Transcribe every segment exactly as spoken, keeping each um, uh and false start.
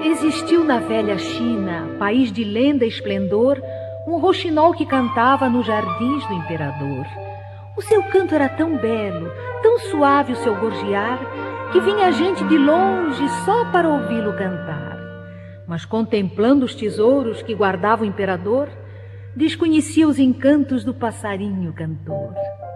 Existiu na velha China, país de lenda e esplendor, um roxinol que cantava nos jardins do imperador. O seu canto era tão belo, tão suave o seu gorjear, que vinha gente de longe só para ouvi-lo cantar. Mas contemplando os tesouros que guardava o imperador, desconhecia os encantos do passarinho cantor.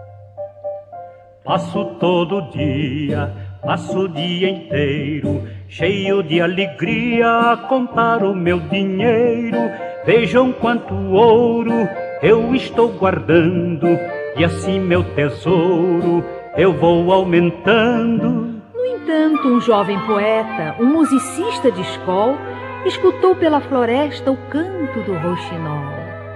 Passo todo dia, passo o dia inteiro, cheio de alegria a contar o meu dinheiro. Vejam quanto ouro eu estou guardando, e assim meu tesouro eu vou aumentando. No entanto, um jovem poeta, um musicista de escola, escutou pela floresta o canto do roxinol.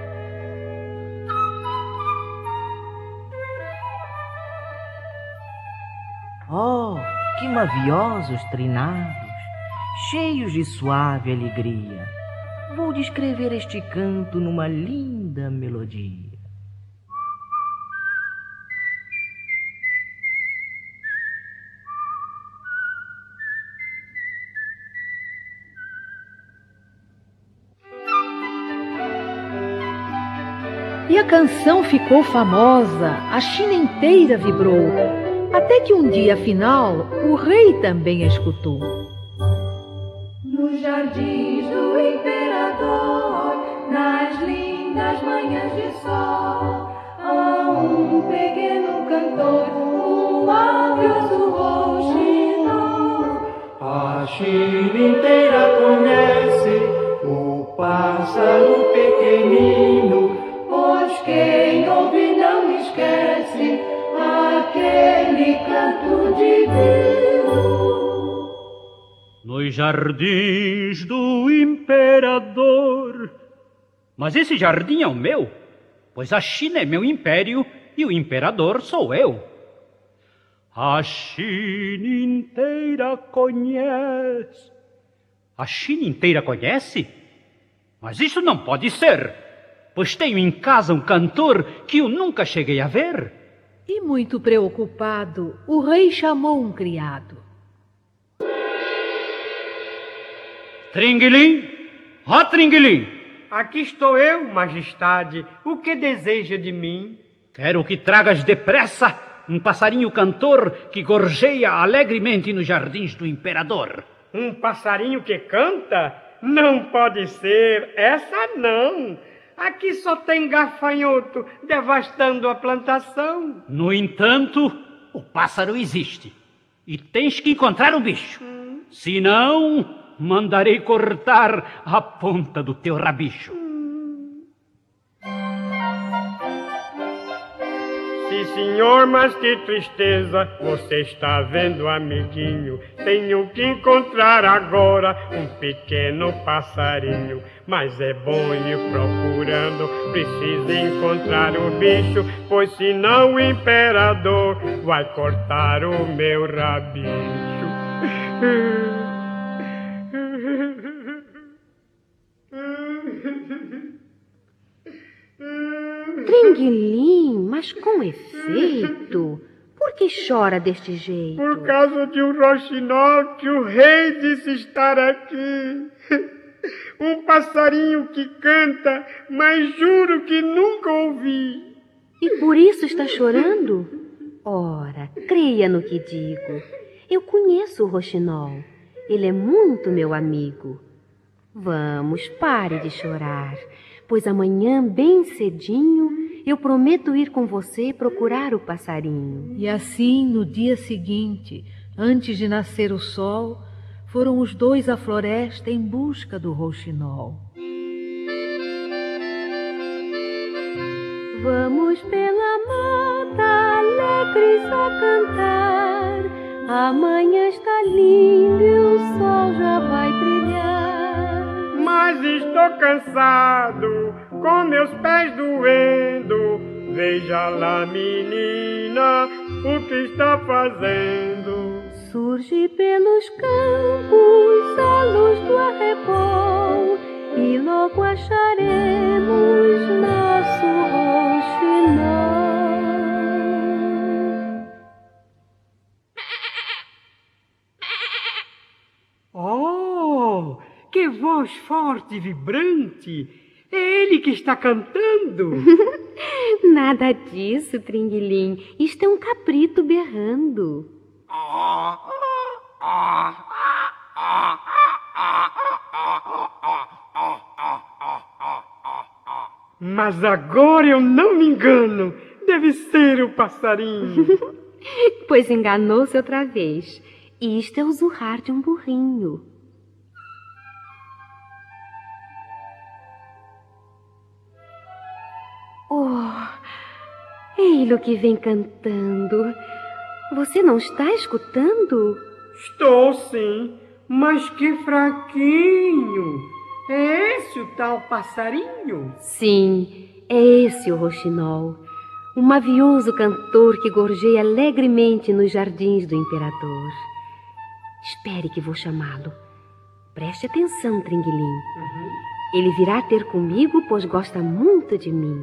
Oh, que maviosos trinados, cheios de suave alegria. Vou descrever este canto numa linda melodia. E a canção ficou famosa, a China inteira vibrou, até que um dia, afinal, o rei também a escutou. Nos jardins do imperador, nas lindas manhãs de sol, há um pequeno cantor, um mavioso roxinol. A China inteira conhece o pássaro pequenino, pois quem ouve não esquece aquele canto divino. Nos jardins do imperador. Mas esse jardim é o meu, pois a China é meu império e o imperador sou eu. A China inteira conhece. A China inteira conhece? Mas isso não pode ser, pois tenho em casa um cantor que eu nunca cheguei a ver. E muito preocupado, o rei chamou um criado. Tringuilim, ó Tringuilim! Aqui estou eu, majestade. O que deseja de mim? Quero que tragas depressa um passarinho cantor que gorjeia alegremente nos jardins do imperador. Um passarinho que canta? Não pode ser, essa não. Aqui só tem gafanhoto devastando a plantação. No entanto, o pássaro existe. E tens que encontrar o bicho. Hum. Senão, mandarei cortar a ponta do teu rabicho. Hum. Sim, senhor, mas que tristeza. Você está vendo, amiguinho. Tenho que encontrar agora um pequeno passarinho. Mas é bom ir procurando, preciso encontrar o bicho, pois senão o imperador vai cortar o meu rabicho. Tringuilim, mas com efeito, por que chora deste jeito? Por causa de um roxinol que o rei disse estar aqui. Um passarinho que canta, mas juro que nunca ouvi. E por isso está chorando? Ora, creia no que digo. Eu conheço o roxinol. Ele é muito meu amigo. Vamos, pare de chorar, pois amanhã, bem cedinho, eu prometo ir com você procurar o passarinho. E assim, no dia seguinte, antes de nascer o sol, foram os dois à floresta em busca do roxinol. Vamos pela mata, alegres a cantar. Amanhã está lindo e o sol já vai brilhar. Mas estou cansado, com meus pés doendo. Veja lá, menina, o que está fazendo. Surge pelos campos a luz do arrebol e logo acharemos nosso roxinol. Oh, voz forte e vibrante. É ele que está cantando. Nada disso, Tringuilim. Isto é um cabrito berrando. Mas agora eu não me engano. Deve ser o passarinho. Pois enganou-se outra vez. Isto é o zurrar de um burrinho. Oh, ele o que vem cantando. Você não está escutando? Estou sim, mas que fraquinho. É esse o tal passarinho? Sim, é esse o roxinol. Um mavioso cantor que gorjeia alegremente nos jardins do imperador. Espere que vou chamá-lo. Preste atenção, Tringuilim. Uhum. Ele virá ter comigo, pois gosta muito de mim.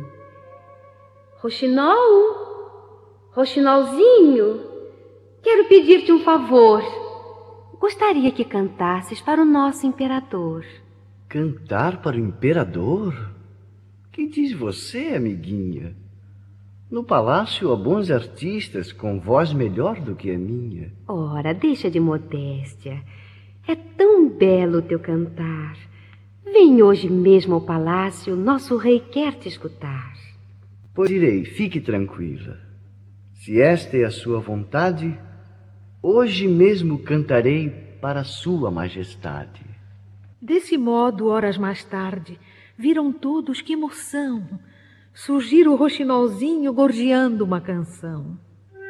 Roxinol? Roxinolzinho? Quero pedir-te um favor. Gostaria que cantasses para o nosso imperador. Cantar para o imperador? Que diz você, amiguinha? No palácio há bons artistas com voz melhor do que a minha. Ora, deixa de modéstia. É tão belo o teu cantar. Vem hoje mesmo ao palácio, nosso rei quer te escutar. Pois irei, fique tranquila. Se esta é a sua vontade, hoje mesmo cantarei para sua majestade. Desse modo, horas mais tarde, viram todos que emoção surgir o roxinolzinho gorjeando uma canção.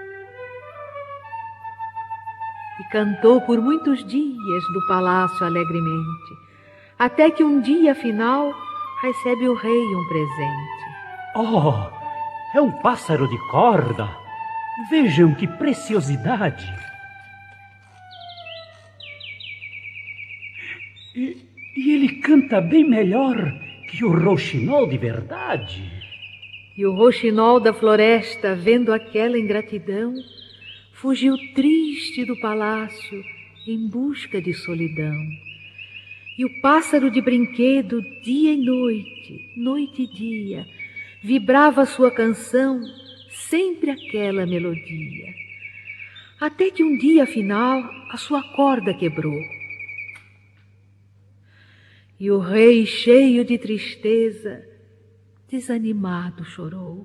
E cantou por muitos dias do palácio alegremente, até que um dia, afinal, recebe o rei um presente. Oh, é um pássaro de corda. Vejam que preciosidade. E, e ele canta bem melhor que o roxinol de verdade. E o roxinol da floresta, vendo aquela ingratidão, fugiu triste do palácio em busca de solidão. E o pássaro de brinquedo, dia e noite, noite e dia, vibrava sua canção, sempre aquela melodia. Até que um dia, afinal, a sua corda quebrou. E o rei, cheio de tristeza, desanimado chorou.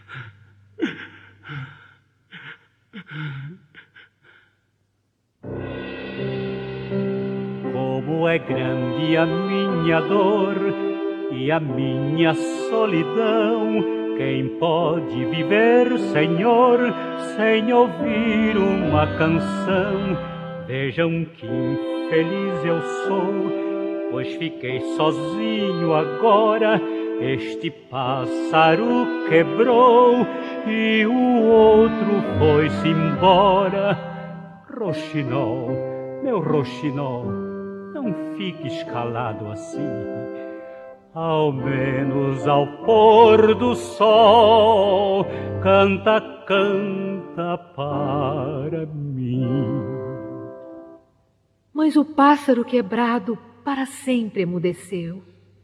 Como é grande a minha dor e a minha solidão. Quem pode viver, Senhor, sem ouvir uma canção? Vejam que infeliz eu sou, pois fiquei sozinho agora. Este pássaro quebrou e o outro foi-se embora. Roxinol, meu roxinol, não fiques calado assim. Ao menos ao pôr do sol, canta, canta para mim. Mas o pássaro quebrado para sempre emudeceu.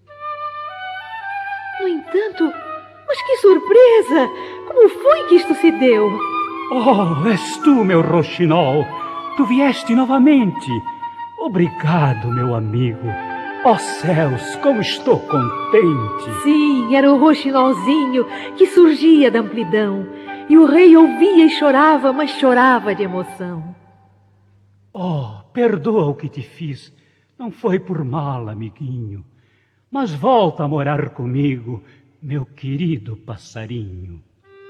No entanto, mas que surpresa! Como foi que isto se deu? Oh, és tu, meu roxinol. Tu vieste novamente. Obrigado, meu amigo. Ó céus, como estou contente! Sim, era o roxinolzinho que surgia da amplidão. E o rei ouvia e chorava, mas chorava de emoção. Oh, perdoa o que te fiz. Não foi por mal, amiguinho. Mas volta a morar comigo, meu querido passarinho.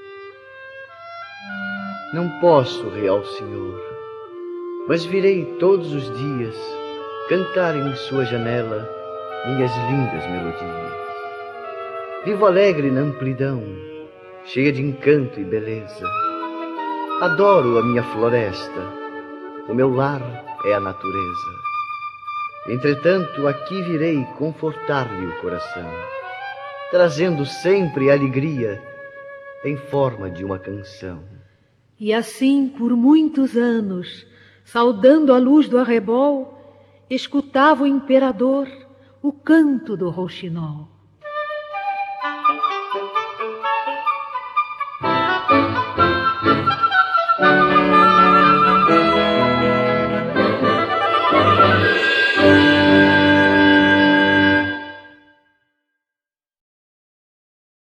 Não posso, real senhor, mas virei todos os dias cantar em sua janela minhas lindas melodias. Vivo alegre na amplidão, cheia de encanto e beleza. Adoro a minha floresta, o meu lar é a natureza. Entretanto, aqui virei confortar-lhe o coração, trazendo sempre alegria em forma de uma canção. E assim, por muitos anos, saudando a luz do arrebol, escutava o imperador o canto do rouxinol.